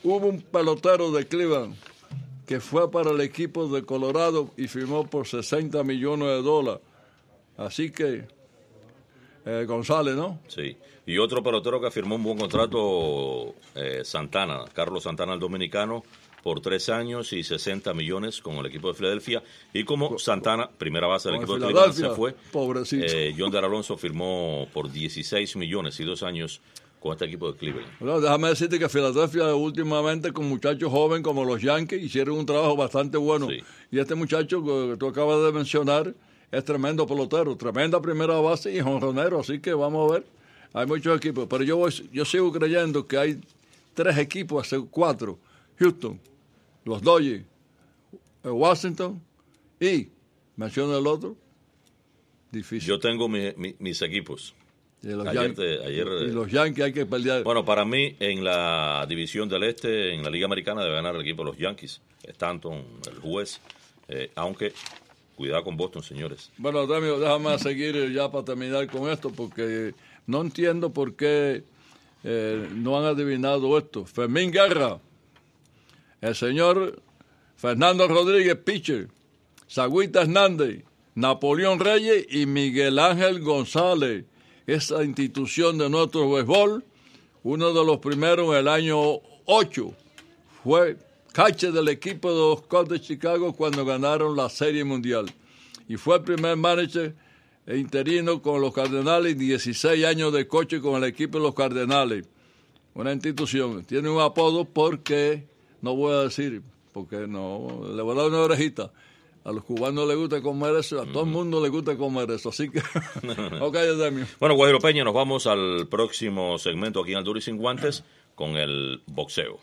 Hubo un pelotero de Cleveland que fue para el equipo de Colorado y firmó por $60 millones. Así que, González, ¿no? Sí. Y otro pelotero que firmó un buen contrato, Santana, Carlos Santana, el dominicano, por 3 años y $60 millones con el equipo de Filadelfia. Y como Santana, primera base del equipo de Cleveland, se fue, pobrecito. Yonder Alonso firmó por 16 millones y 2 años con este equipo de Cleveland. Bueno, déjame decirte que Filadelfia últimamente con muchachos jóvenes como los Yankees hicieron un trabajo bastante bueno. Sí. Y este muchacho que tú acabas de mencionar es tremendo pelotero, tremenda primera base y jonronero, así que vamos a ver. Hay muchos equipos, pero yo sigo creyendo que hay 3 equipos, 4. Houston, los Dodgers, Washington y, menciona el otro, difícil. Yo tengo mis equipos. Y los Yankees hay que pelear. Bueno, para mí, en la división del Este, en la Liga Americana, debe ganar el equipo de los Yankees. Stanton, el juez, aunque cuidado con Boston, señores. Bueno, déjame seguir ya para terminar con esto, porque no entiendo por qué no han adivinado esto. Fermín Guerra, el señor Fernando Rodríguez, pitcher, Sagüita Hernández, Napoleón Reyes y Miguel Ángel González. Esa institución de nuestro béisbol, uno de los primeros en el año 8, fue catcher del equipo de los Cubs de Chicago cuando ganaron la Serie Mundial. Y fue el primer manager interino con los Cardenales, 16 años de coche con el equipo de los Cardenales. Una institución. Tiene un apodo porque, no voy a decir, porque no, le voy a dar una orejita. A los cubanos les gusta comer eso, a todo el mundo les gusta comer eso, así que... Ok, Demi. Bueno, Guajiro Peña, nos vamos al próximo segmento aquí en Al Duro y Sin Guantes con el boxeo.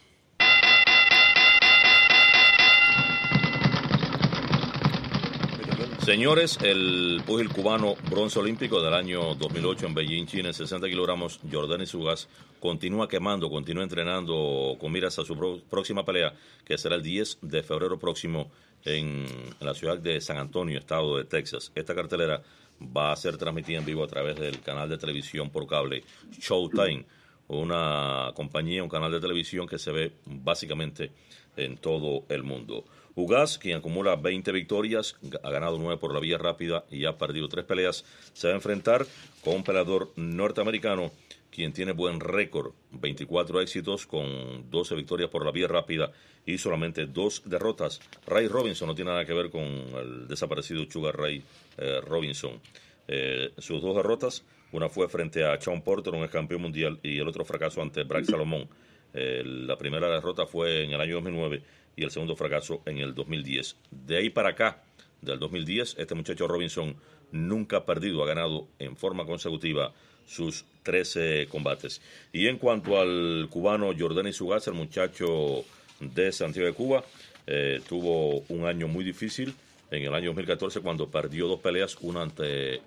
Señores, el púgil cubano bronce olímpico del año 2008 en Beijing, China, en 60 kilogramos, Yordenis Ugas, continúa entrenando con miras a su próxima pelea, que será el 10 de febrero próximo en la ciudad de San Antonio, estado de Texas. Esta cartelera va a ser transmitida en vivo a través del canal de televisión por cable Showtime, una compañía, un canal de televisión que se ve básicamente en todo el mundo. Ugas, quien acumula 20 victorias, ha ganado 9 por la vía rápida y ha perdido 3 peleas, se va a enfrentar con un peleador norteamericano quien tiene buen récord, 24 éxitos con 12 victorias por la vía rápida y solamente 2 derrotas. Ray Robinson no tiene nada que ver con el desaparecido Sugar Ray Robinson. Sus 2 derrotas, una fue frente a Sean Porter, un ex campeón mundial, y el otro fracaso ante Brax Salomón. La primera derrota fue en el año 2009 y el segundo fracaso en el 2010. De ahí para acá, del 2010, este muchacho Robinson nunca ha perdido, ha ganado en forma consecutiva sus 13 combates. Y en cuanto al cubano Yordenis Ugas, el muchacho de Santiago de Cuba, tuvo un año muy difícil en el año 2014 cuando perdió 2 peleas, una ante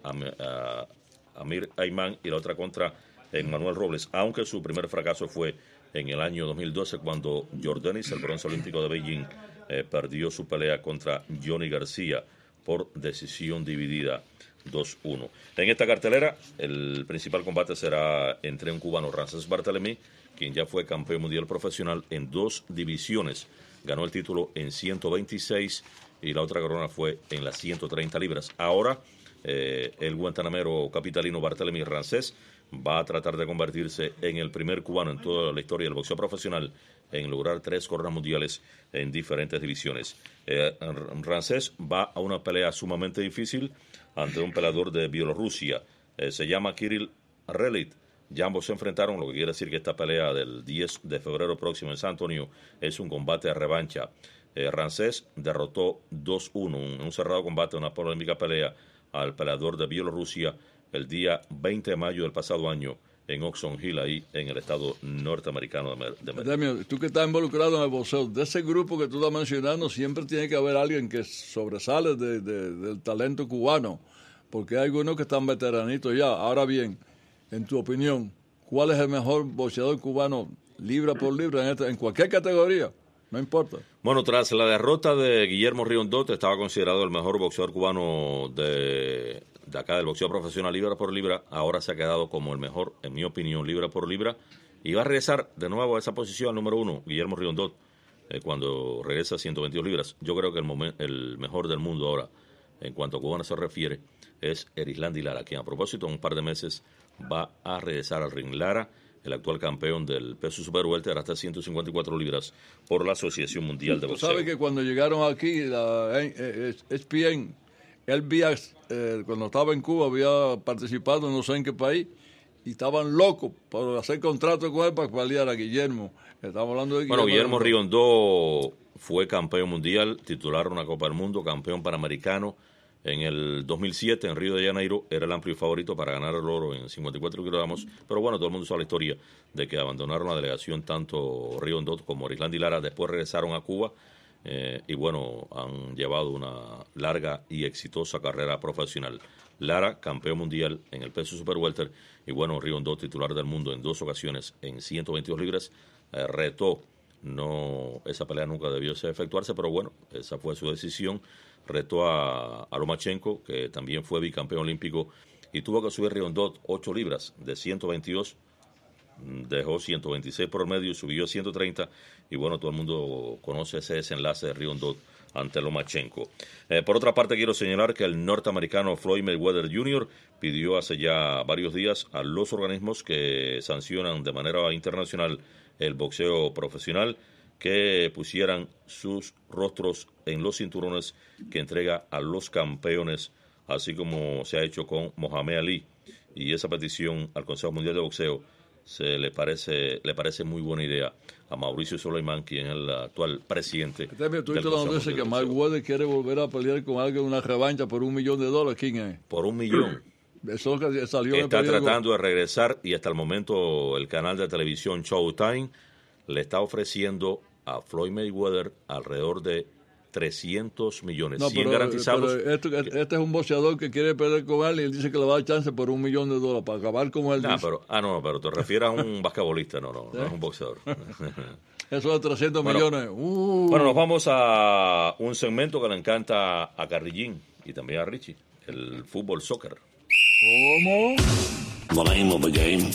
Amir Ayman y la otra contra Manuel Robles, aunque su primer fracaso fue en el año 2012 cuando Yordenis, el bronce olímpico de Beijing, perdió su pelea contra Johnny García por decisión dividida 2-1. En esta cartelera, el principal combate será entre un cubano, Rancés Barthelemy, quien ya fue campeón mundial profesional en 2 divisiones. Ganó el título en 126 y la otra corona fue en las 130 libras. Ahora, el guantanamero capitalino Barthelemy Rancés va a tratar de convertirse en el primer cubano en toda la historia del boxeo profesional en lograr 3 coronas mundiales en diferentes divisiones. Rancés va a una pelea sumamente difícil ante un peleador de Bielorrusia. Se llama Kirill Relit. Ya ambos se enfrentaron, lo que quiere decir que esta pelea del 10 de febrero próximo en San Antonio es un combate de revancha. Rancés derrotó 2-1 en un cerrado combate, una polémica pelea al peleador de Bielorrusia el día 20 de mayo del pasado año en Oxon Hill, ahí en el estado norteamericano de México. Tú que estás involucrado en el boxeo, de ese grupo que tú estás mencionando, siempre tiene que haber alguien que sobresale del talento cubano, porque hay algunos que están veteranitos ya. Ahora bien, en tu opinión, ¿cuál es el mejor boxeador cubano libra por libra en cualquier categoría? No importa. Bueno, tras la derrota de Guillermo Riondote, estaba considerado el mejor boxeador cubano de acá del boxeo profesional libra por libra. Ahora se ha quedado como el mejor, en mi opinión, libra por libra, Y va a regresar de nuevo a esa posición al número 1, Guillermo Riondot, cuando regresa a 122 libras. Yo creo que el mejor del mundo ahora, en cuanto a cubanos se refiere, es Erislandy Lara, quien a propósito en un par de meses va a regresar al ring. Lara, el actual campeón del peso super welter hasta 154 libras por la Asociación Mundial de Boxeo. Tú sabes que cuando llegaron aquí, la ESPN, él cuando estaba en Cuba había participado no sé en qué país y estaban locos por hacer contrato con él para paliar a Guillermo. Estamos hablando de Guillermo Riondó fue campeón mundial, titular de una Copa del Mundo, campeón panamericano. En el 2007, en Río de Janeiro, era el amplio favorito para ganar el oro en 54 kilogramos. Pero bueno, todo el mundo sabe la historia de que abandonaron la delegación tanto Riondot como Erislandy Lara. Después regresaron a Cuba y bueno, han llevado una larga y exitosa carrera profesional. Lara, campeón mundial en el peso super welter, y bueno, Riondot, titular del mundo en 2 ocasiones en 122 libras, retó. No, esa pelea nunca debió efectuarse, pero bueno, esa fue su decisión. Retó a Lomachenko, que también fue bicampeón olímpico, y tuvo que subir Riondot 8 libras de 122, dejó 126 por el medio y subió 130, y bueno, todo el mundo conoce ese desenlace de Riondot ante Lomachenko. Por otra parte, quiero señalar que el norteamericano Floyd Mayweather Jr. pidió hace ya varios días a los organismos que sancionan de manera internacional el boxeo profesional que pusieran sus rostros en los cinturones que entrega a los campeones, así como se ha hecho con Mohamed Ali. Y esa petición al Consejo Mundial de Boxeo le parece muy buena idea a Mauricio Suleiman, quien es el actual presidente. Tú viste la noticia que Mayweather quiere volver a pelear con alguien una revancha por $1 millón. ¿Quién es? Por $1 millón. Eso que salió está tratando de regresar, y hasta el momento el canal de televisión Showtime le está ofreciendo a Floyd Mayweather alrededor de 300 millones, 100 garantizados. Pero este es un boxeador que quiere pelear con él y él dice que le va a dar chance por $1 millón para acabar con él. Pero te refieres a un basquetbolista, no es un boxeador. Eso de 300 millones. Bueno, nos vamos a un segmento que le encanta a Carrillín y también a Richie, el fútbol soccer. ¿Cómo? The name of the game.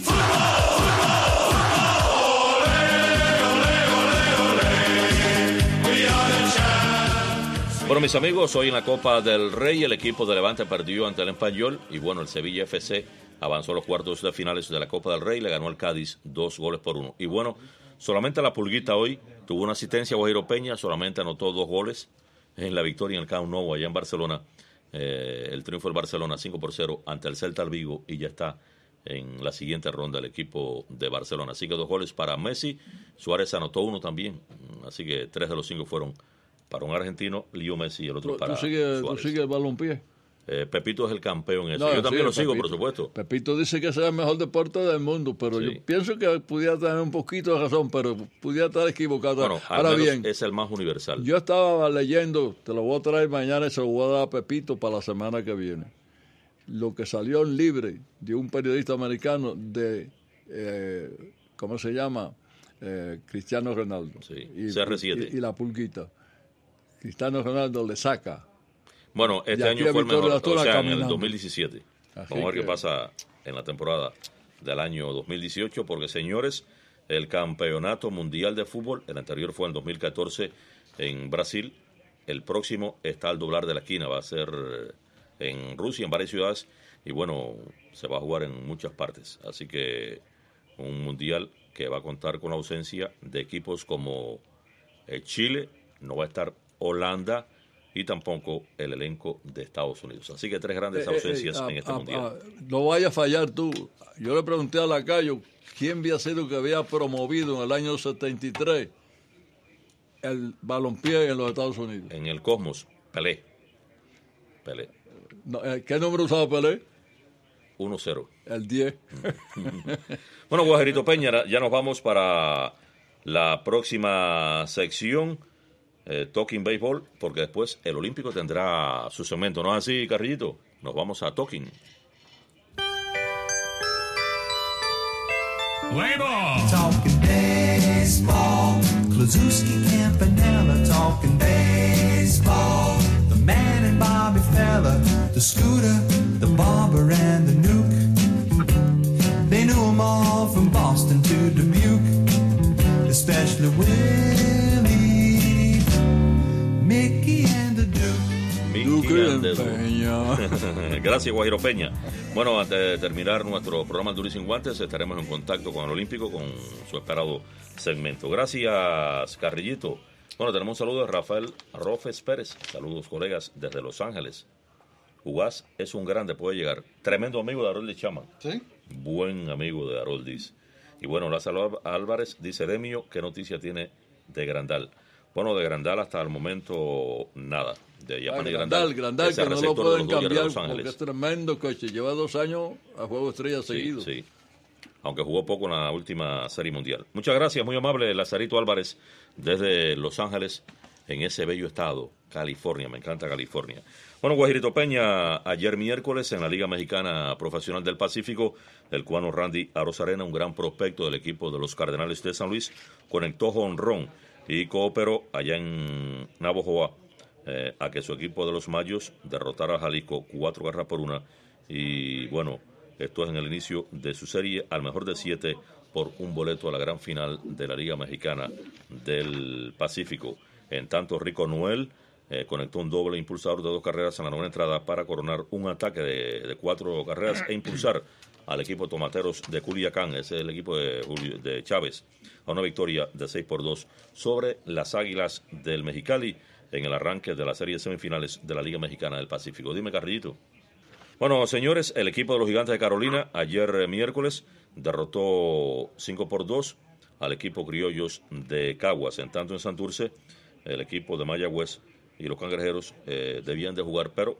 Bueno, mis amigos, hoy en la Copa del Rey el equipo de Levante perdió ante el Español y bueno, el Sevilla FC avanzó a los cuartos de finales de la Copa del Rey, le ganó al Cádiz 2-1. Y bueno, solamente la Pulguita hoy tuvo una asistencia a Guajiro Peña, solamente anotó 2 goles en la victoria en el Camp Nou allá en Barcelona. El triunfo del Barcelona 5-0 ante el Celta Vigo y ya está en la siguiente ronda el equipo de Barcelona. Así que 2 goles para Messi, Suárez anotó 1 también, así que 3 de los 5 fueron para un argentino, Leo Messi, y el otro para Suárez. ¿Tú sigues el balompié? Pepito es el campeón. Yo también lo sigo, por supuesto. Pepito dice que es el mejor deporte del mundo, pero yo pienso que pudiera tener un poquito de razón, pero pudiera estar equivocado. Bueno, ahora bien, es el más universal. Yo estaba leyendo, te lo voy a traer mañana y se lo voy a dar a Pepito para la semana que viene. Lo que salió en Libre de un periodista americano de, ¿cómo se llama? Cristiano Ronaldo. Sí, CR7. Y la Pulguita. Cristiano Ronaldo le saca. Bueno, este año fue el mejor, en el 2017. Vamos a ver qué pasa en la temporada del año 2018, porque señores, el campeonato mundial de fútbol, el anterior fue en 2014 en Brasil, el próximo está al doblar de la esquina, va a ser en Rusia, en varias ciudades, y bueno, se va a jugar en muchas partes, así que un mundial que va a contar con la ausencia de equipos como Chile, no va a estar Holanda, y tampoco el elenco de Estados Unidos. Así que 3 grandes ausencias en este mundial. No vaya a fallar tú. Yo le pregunté a Lacayo quién había sido que había promovido en el año 73 el balompié en los Estados Unidos. En el Cosmos, Pelé. No, ¿qué número usaba Pelé? 1-0. El 10. Bueno, Guajerito Peña, ya nos vamos para la próxima sección. Talking Baseball, porque después el Olímpico tendrá su segmento, ¿no es así, Carrillito? Nos vamos a Talking. Talking baseball, Klazuski, Campanella, talking baseball. The man and Bobby Fella, the Scooter, the Barber and the Nuke. They knew them all from Boston to Dubuque. Toledo. Gracias, Guajiro Peña. Bueno, antes de terminar nuestro programa Duro y Sin Guantes, estaremos en contacto con el Olímpico con su esperado segmento. Gracias, Carrillito. Bueno, tenemos un saludo de Rafael Rofes Pérez. Saludos, colegas, desde Los Ángeles. Ugaz es un grande, puede llegar. Tremendo amigo de Harold Chama. Sí. Buen amigo de Harold Diz. Y bueno, Lázaro Álvarez dice, Demio, ¿qué noticia tiene de Grandal? Bueno, de Grandal hasta el momento nada. De Yapani Grandal, que no lo pueden cambiar porque es tremendo coche. Lleva 2 años a Juego Estrella seguido. Sí. Aunque jugó poco en la última Serie Mundial. Muchas gracias, muy amable Lazarito Álvarez desde Los Ángeles, en ese bello estado, California. Me encanta California. Bueno, Guajirito Peña, ayer miércoles en la Liga Mexicana Profesional del Pacífico, el cubano Randy Arozarena, un gran prospecto del equipo de los Cardenales de San Luis, conectó jonrón y cooperó allá en Navojoa a que su equipo de los Mayos derrotara a Jalisco 4-1. Y bueno, esto es en el inicio de su serie al mejor de 7 por un boleto a la gran final de la Liga Mexicana del Pacífico. En tanto, Rico Noel conectó un doble impulsador de 2 carreras en la 9ª entrada para coronar un ataque de 4 carreras e impulsar al equipo Tomateros de Culiacán, ese es el equipo de Chávez, a una victoria de 6-2 sobre las Águilas del Mexicali en el arranque de la serie de semifinales de la Liga Mexicana del Pacífico. Dime, Carrillito. Bueno, señores, el equipo de los Gigantes de Carolina ayer miércoles derrotó 5-2 al equipo Criollos de Caguas. En tanto, en Santurce, el equipo de Mayagüez y los Cangrejeros debían de jugar, pero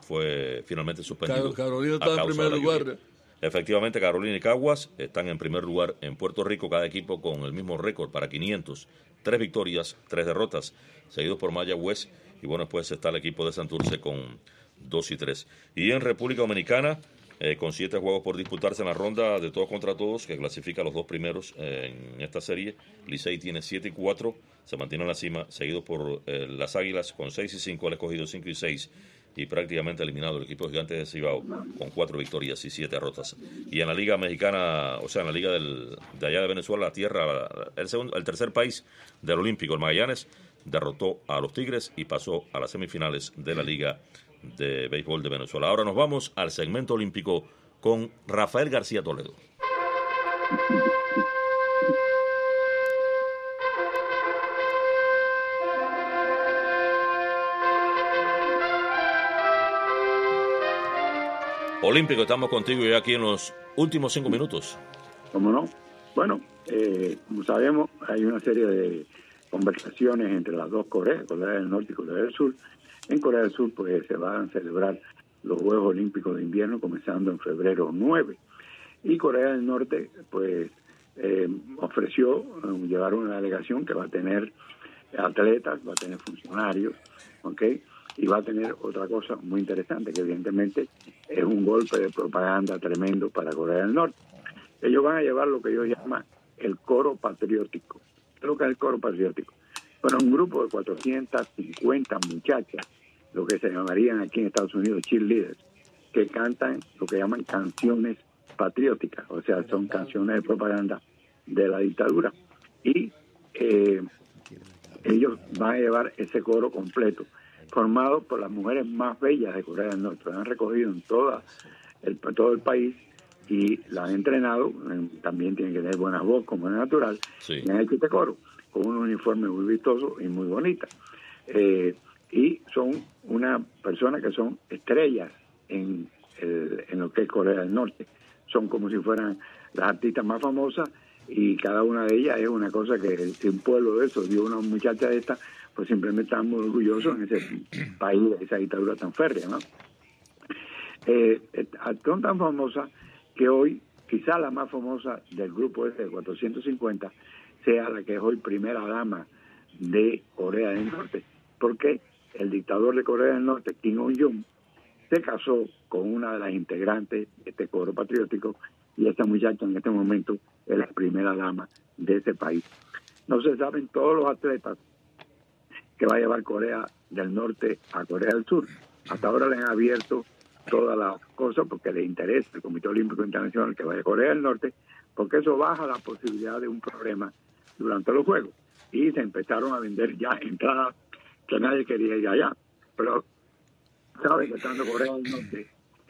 fue finalmente suspendido. Carolina está en primer lugar. Efectivamente, Carolina y Caguas están en primer lugar en Puerto Rico, cada equipo con el mismo récord para 500, 3 victorias, 3 derrotas, seguidos por Mayagüez, y bueno, después está el equipo de Santurce con 2-3. Y en República Dominicana, con 7 juegos por disputarse en la ronda de todos contra todos, que clasifica a los 2 primeros en esta serie, Licey tiene 7-4, se mantiene en la cima, seguido por las Águilas con 6-5, el Escogido 5-6, y prácticamente eliminado el equipo Gigantes de Cibao con 4 victorias y 7 derrotas. Y en la Liga Mexicana, o sea, en la Liga de allá de Venezuela, la tierra, el tercer país del Olímpico, el Magallanes, derrotó a los Tigres y pasó a las semifinales de la Liga de Béisbol de Venezuela. Ahora nos vamos al segmento olímpico con Rafael García Toledo. Olímpico, estamos contigo ya aquí en los últimos 5 minutos. ¿Cómo no? Bueno, como sabemos, hay una serie de conversaciones entre las dos Coreas, Corea del Norte y Corea del Sur. En Corea del Sur, pues, se van a celebrar los Juegos Olímpicos de Invierno comenzando en febrero 9. Y Corea del Norte, pues, ofreció llevar una delegación que va a tener atletas, va a tener funcionarios, ¿ok? Y va a tener otra cosa muy interesante, que evidentemente es un golpe de propaganda tremendo para Corea del Norte. Ellos van a llevar lo que ellos llaman el coro patriótico. ¿Qué es lo que es el coro patriótico? Bueno, un grupo de 450 muchachas, lo que se llamarían aquí en Estados Unidos cheerleaders, que cantan lo que llaman canciones patrióticas, o sea, son canciones de propaganda de la dictadura. Y ellos van a llevar ese coro completo, formado por las mujeres más bellas de Corea del Norte. Las han recogido en todo el país y la han entrenado. También tienen que tener buena voz, como es natural. Sí. Y han hecho este coro con un uniforme muy vistoso y muy bonita. Y son una persona que son estrellas en lo que es Corea del Norte. Son como si fueran las artistas más famosas, y cada una de ellas es una cosa que un pueblo de eso dio una muchacha de esta, pues simplemente están muy orgullosos en ese país, de esa dictadura tan férrea, ¿no? Son tan famosas que hoy, quizá la más famosa del grupo ese de 450, sea la que es hoy primera dama de Corea del Norte, porque el dictador de Corea del Norte, Kim Il-jung, se casó con una de las integrantes de este coro patriótico, y esta muchacha en este momento es la primera dama de ese país. No se saben todos los atletas que va a llevar Corea del Norte a Corea del Sur. Hasta ahora les han abierto todas las cosas porque les interesa el Comité Olímpico Internacional que vaya a Corea del Norte, porque eso baja la posibilidad de un problema durante los Juegos. Y se empezaron a vender ya entradas que nadie quería ir allá. Pero sabe que estando Corea del Norte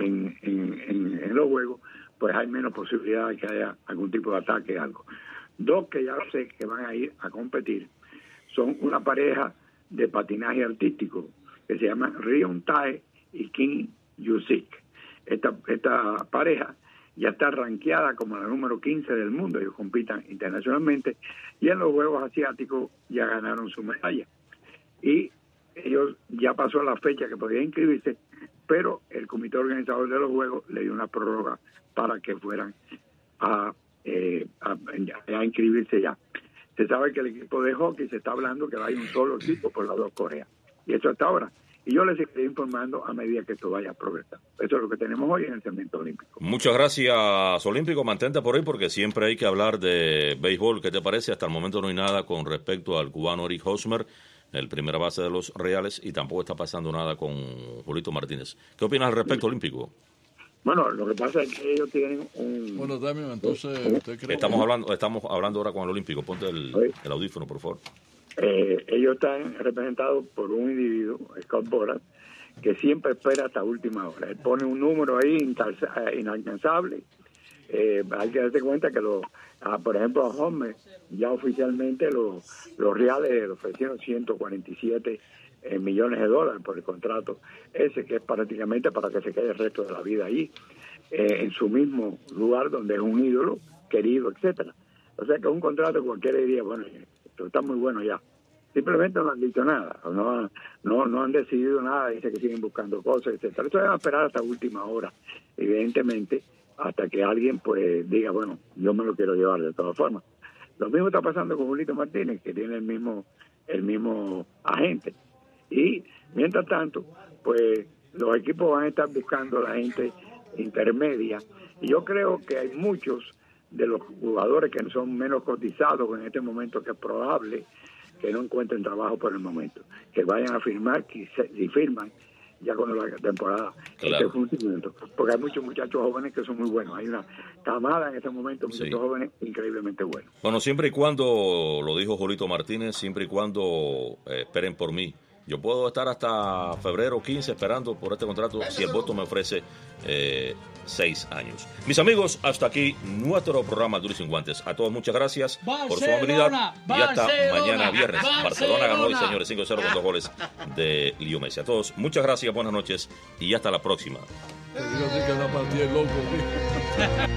en los juegos, pues hay menos posibilidad de que haya algún tipo de ataque, algo. Dos que ya sé que van a ir a competir son una pareja de patinaje artístico que se llama Rion Tae y Kim Yusik. Esta pareja ya está rankeada como la número 15 del mundo. Ellos compitan internacionalmente y en los Juegos Asiáticos ya ganaron su medalla. Y ellos ya pasó la fecha que podían inscribirse, pero el comité organizador de los Juegos le dio una prórroga para que fueran a inscribirse ya. Se sabe que el equipo de hockey se está hablando que hay un solo equipo por las dos Coreas. Y eso hasta ahora. Y yo les seguiré informando a medida que esto vaya progresando. Eso es lo que tenemos hoy en el segmento olímpico. Muchas gracias, Olímpico. Mantente por ahí porque siempre hay que hablar de béisbol. ¿Qué te parece? Hasta el momento no hay nada con respecto al cubano Eric Hosmer, el primera base de los Reales, y tampoco está pasando nada con Julito Martínez. ¿Qué opinas al respecto, Olímpico? Bueno, lo que pasa es que ellos tienen un... Bueno, Damián, entonces... ¿usted cree Estamos hablando ahora con el Olímpico. Ponte el audífono, por favor. Ellos están representados por un individuo, Scott Boras, que siempre espera hasta última hora. Él pone un número ahí inalcanzable. Hay que darse cuenta que, por ejemplo, a Homer, ya oficialmente los Reales le ofrecieron 147 millones de dólares por el contrato ese, que es prácticamente para que se quede el resto de la vida ahí, en su mismo lugar donde es un ídolo querido, etcétera. O sea que es un contrato que cualquiera diría, bueno, esto está muy bueno ya. Simplemente no han dicho nada, no han decidido nada, dice que siguen buscando cosas, etcétera. Eso debe esperar hasta última hora, evidentemente, hasta que alguien pues diga, bueno, yo me lo quiero llevar de todas formas. Lo mismo está pasando con Julito Martínez, que tiene el mismo agente. Y mientras tanto, pues los equipos van a estar buscando a la gente intermedia. Y yo creo que hay muchos de los jugadores que son menos cotizados en este momento, que es probable que no encuentren trabajo por el momento, que vayan a firmar, si firman ya cuando la temporada esté funcionando, porque hay muchos muchachos jóvenes que son muy buenos, hay una camada en este momento, muchachos jóvenes increíblemente buenos. Bueno, siempre y cuando, lo dijo Julito Martínez, siempre y cuando esperen por mí. Yo puedo estar hasta febrero 15 esperando por este contrato si el voto me ofrece 6 años. Mis amigos, hasta aquí nuestro programa Duros Sin Guantes. A todos muchas gracias por su amabilidad y hasta mañana viernes. Barcelona ganó hoy, señores, 5-0 con 2 goles de Leo Messi. A todos, muchas gracias, buenas noches y hasta la próxima. Te digo así que la partida es loco,